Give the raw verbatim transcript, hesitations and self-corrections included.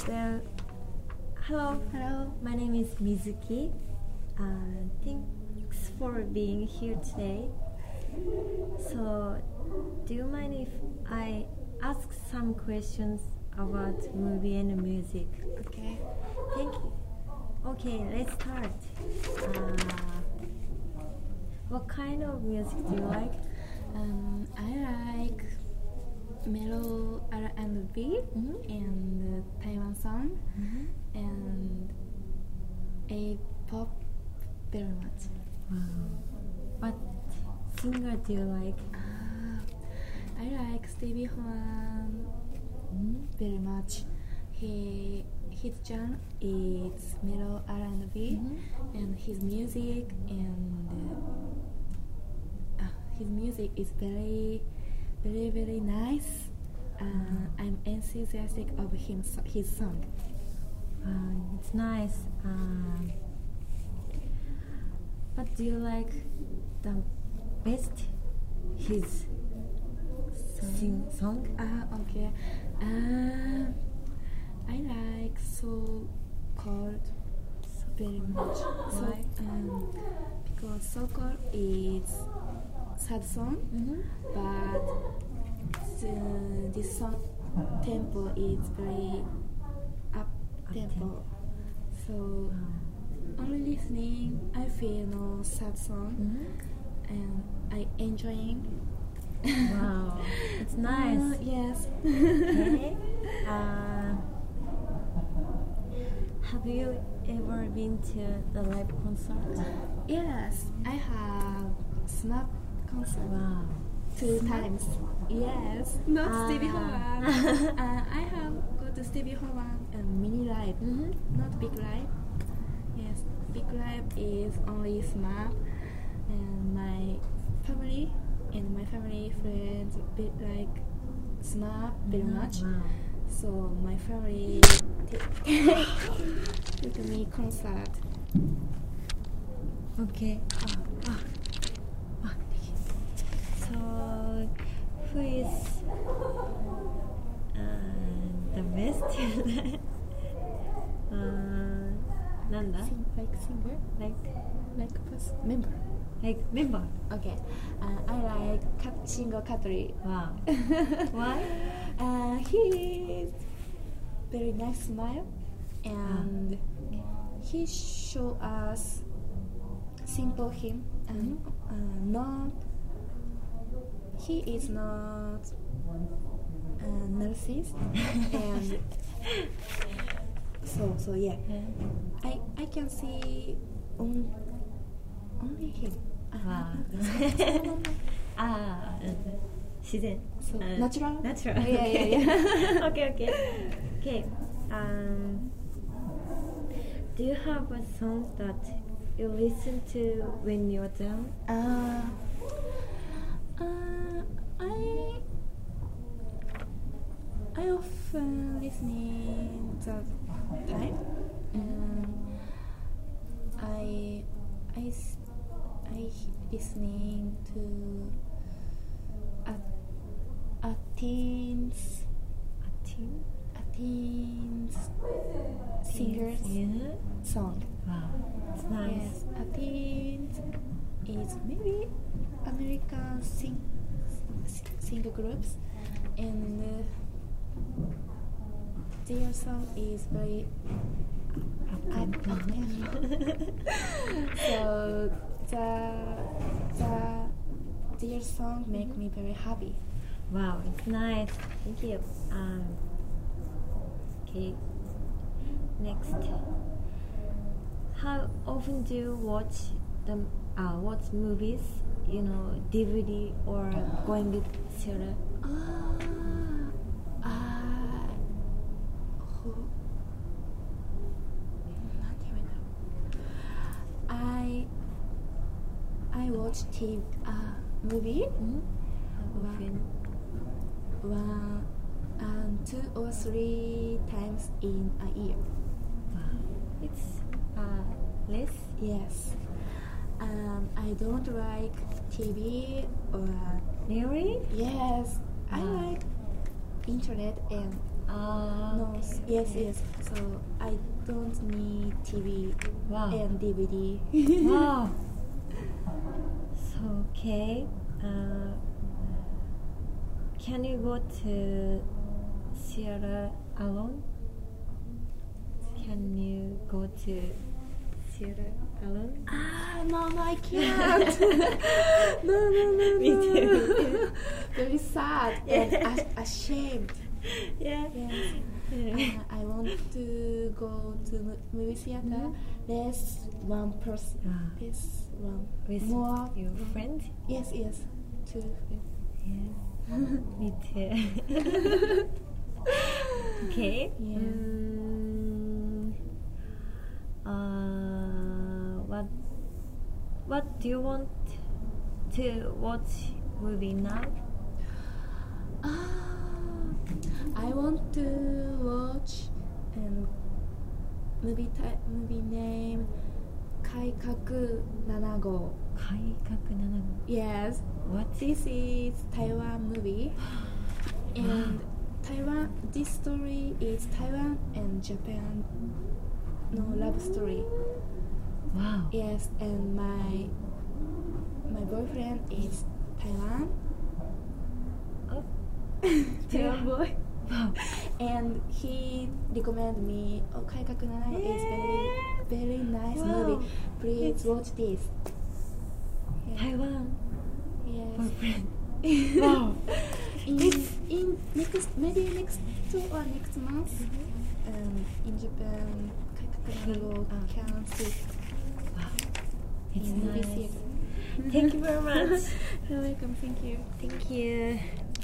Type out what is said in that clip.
Well, hello. Hello. My name is Mizuki. Uh, thanks for being here today. So, do you mind if I ask some questions about movie and music? Okay. Thank you. Okay, let's start. Uh, what kind of music do you like? Um, I like mellow R and B Mhm. and uh, Taiwan song Mhm. and A pop very much. Wow. What singer do you like? Uh, I like Stevie Wonder very much. He his genre is mellow R and B, Mhm. and his music and uh, uh, his music is very, very, very nice. Uh, I'm enthusiastic of him so- his song. Uh, it's nice. Um, what do you like the best? His sing song? Ah, okay. Uh, I like So Cold very much. So, Why? um, because So Cold is sad song, Mm-hmm. but the, this song tempo is very up tempo. So only listening, I feel no sad song, Mm-hmm. and I enjoying. Wow, it's nice. Uh, yes. Okay. Uh, have you ever been to the live concert? Yes, I have Snap concert Wow. two Snap? times. Yes, not Ah. Stevie Wonder. uh, I have go to Stevie Wonder and mini live, Mm-hmm. not big live. Yes, big live is only Snap, and my family and my family friends be like Snap very much. Wow. So my family take me concert. Okay. Ah, ah. Ah, thank you. So, who is uh, the best? uh, なんだ? Sing, like singer, Like, like person, member. like member. Okay, uh, I like Kat, Shingo Katori. Wow. Why? Uh, he is very nice smile, and he show us simple him, and uh, not he is not uh, narcissist, and so so yeah, I I can see on, only him. Wow. Ah, 自然. So Uh, natural. Natural. Yeah, yeah, okay. yeah. okay, okay. Okay. Um, do you have a song that you listen to when you're down? Uh, uh, I I often listening the time. Um, I I s- I listening to a a teens A team? a teens singers Yeah. song. Wow. It's nice. Yes, a teens is maybe American sing singer groups, and uh, their song is very up up tempo. So the the their song make me very happy. Wow, it's nice. Thank you. Um, okay. Next. How often do you watch the uh, watch movies? You know, D V D or going to theater? Ah, I who- not even know. I I watch T V uh, movie Mm-hmm. How Wow. often? one and two or three times in a year. Wow. It's uh, less. Yes. Um, I don't like T V or Really? yes. I Wow. like internet and Ah, No, okay, yes, okay. yes. So I don't need T V Wow. and D V D. Wow. So okay. Uh, can you go to theater alone? Can you go to theater alone? Ah, no, no, I can't. no, no, no, Me no. too. Very sad and as- ashamed. Yeah. Yes. Yeah. Uh, I want to go to mo- movie theater. Mhm. Less one person. Ah. Less one. With More. your friend? Yes, yes. Two friends. Yeah. Me too. Okay. Yeah. Mm, uh, what What do you want to watch movie now? Ah, I want to watch um, movie type, movie name Kaikaku seven go. 改革なな号 Yes, What? this is Taiwan movie, and Taiwan. This story is Taiwan and Japan. No love story. Wow. Yes, and my my boyfriend is Taiwan. Oh. Taiwan boy. Wow. And he recommended me, oh, Kaikaku seven is very, very nice Wow. movie. Please It's- watch this. Yeah. Taiwan Yes. boyfriend. Wow. in, It's- in next, maybe next two or next month, um, in Japan, Kaikaku seven Ah. can see Wow. It's in movie nice. theater. Thank you very much. You're welcome. Thank you. Thank you.